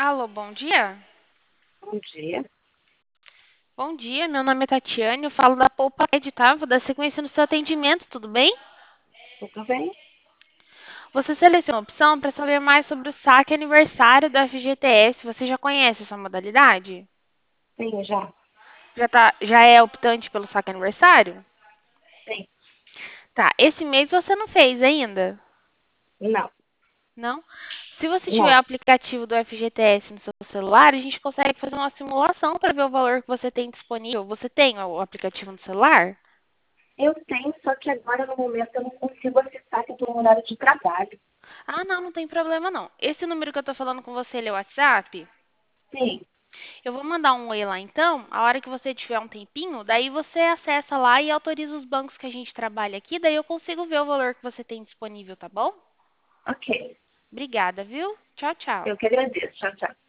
Alô, bom dia? Bom dia, Bom dia, meu nome é Tatiane, eu falo da Poupa Ed, tá? Vou dar sequência no seu atendimento, tudo bem? tudo bem? Você selecionou a opção para saber mais sobre o saque aniversário do FGTS. Você já conhece essa modalidade? Sim, já. Já é optante pelo saque aniversário? Sim. Tá, esse mês você não fez ainda? Não, Não? Se você tiver o não. aplicativo do FGTS no seu celular, a gente consegue fazer uma simulação para ver o valor que você tem disponível. Você tem o aplicativo no celular? Eu tenho, só que agora no momento eu não consigo acessar que eu estou no horário de trabalho. Ah, não, não tem problema não. Esse número que eu tô falando com você, ele é o WhatsApp? Sim, Eu vou mandar um oi lá então, a hora que você tiver um tempinho, daí você acessa lá e autoriza os bancos que a gente trabalha aqui, daí eu consigo ver o valor que você tem disponível, tá bom? ok. Obrigada, viu? Tchau, tchau. Eu que agradeço. Tchau, tchau.